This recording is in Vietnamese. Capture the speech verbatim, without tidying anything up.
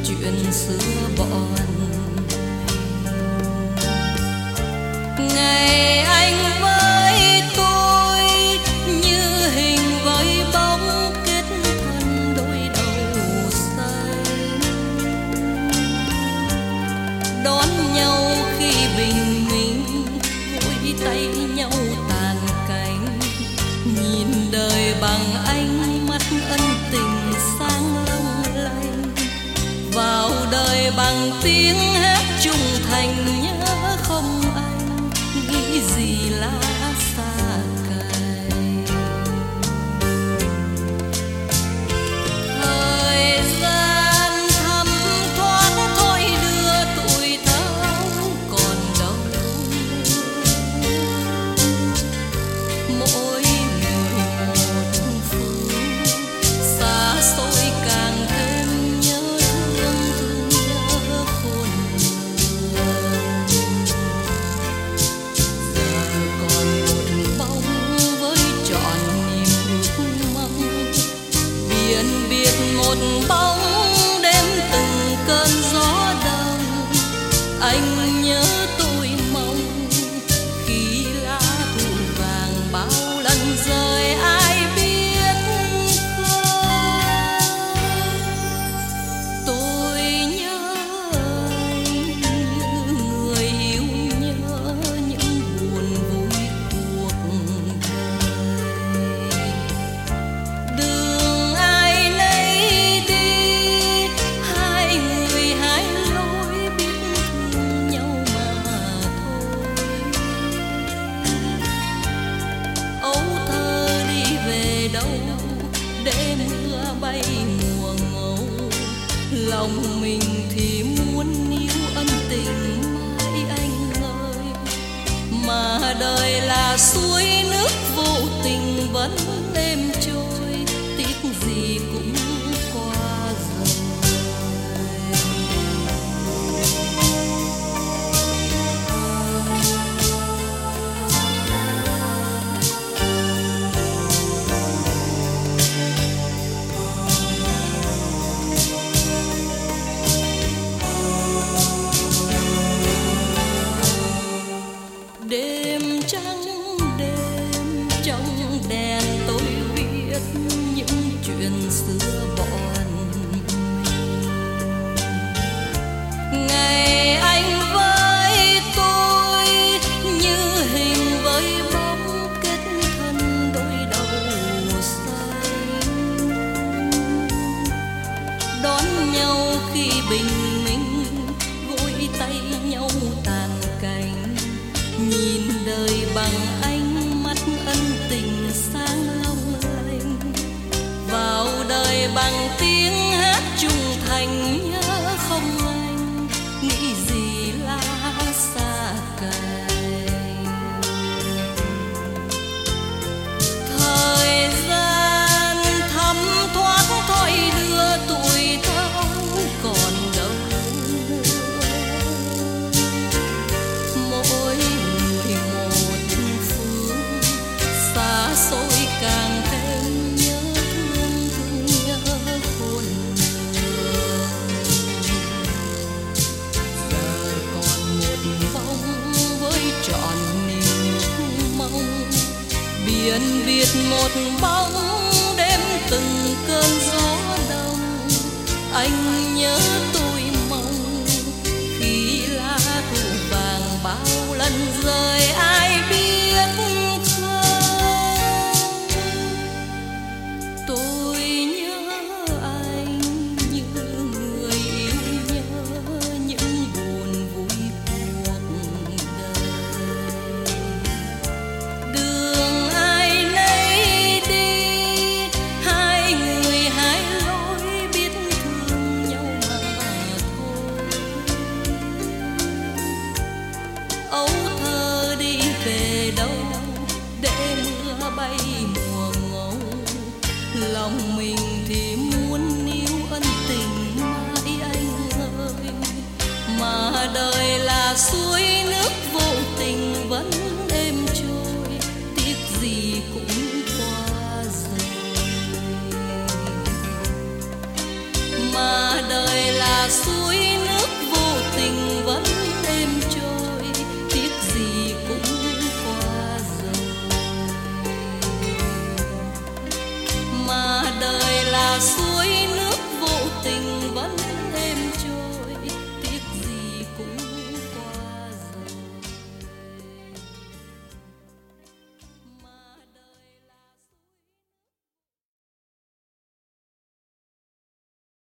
chuyện xưa bọn ngày anh với tôi như hình với bóng kết thân đôi đầu xanh, đón nhau khi bình minh vội tay nhau tàn cánh, nhìn đời bằng ánh mắt ân tình sáng long lanh, vào đời bằng tiếng hát trung thành nhớ không anh nghĩ gì lá xa cày. Thời gian thấm thoáng thôi đưa tuổi thơ còn đâu, mỗi người một phương xa xôi càng thêm nhớ thương thương nhớ khôn nguôi. Giờ còn một bóng với trọn niềm ước mong, biển biệt một bóng đêm từng cơn gió đông. Anh nhớ tôi mong khi lá thu vàng bao lần rơi ai biết không. Tôi nhớ anh như người yêu nhớ những buồn vui cuộc đời. Đường ai nấy đi, hai người hai lối biết thương nhau mà thôi. Ấu thơ đi về đâu để mưa bay mùa ngâu, lòng mình thì muốn níu ân tình mãi anh ơi, mà đời là suối nước vô tình vẫn êm trôi, tiếc gì cũng qua rồi. Đêm trắng đêm trong đèn tôi viết những chuyện xưa bọn mình. Ngày anh với tôi như hình với bóng kết thân đôi đầu xanh, đón nhau khi bình minh gối tay nhau tàn cánh, nhìn đời bằng ánh mắt ân tình sáng long lanh, vào đời bằng tiếng hát trung thành nhớ không anh nghĩ gì lá xa cày. Thời gian thấm thoáng thôi đưa tuổi thơ còn đâu, mỗi người một phương xa xôi càng thêm nhớ thương thương nhớ khôn nguôi. Giờ còn một bóng với trọn niềm ước mong, biển biệt một bóng đêm từng cơn gió đông. Anh nhớ tôi mong khi lá thu vàng bao lần rơi ai biết không. Tôi nhớ anh như người yêu nhớ những buồn vui cuộc đời. Đường ai nấy đi, hai người hai lối biết thương nhau mà thôi. Ấu thơ đi về đâu để mưa bay mùa ngâu, lòng mình thì muốn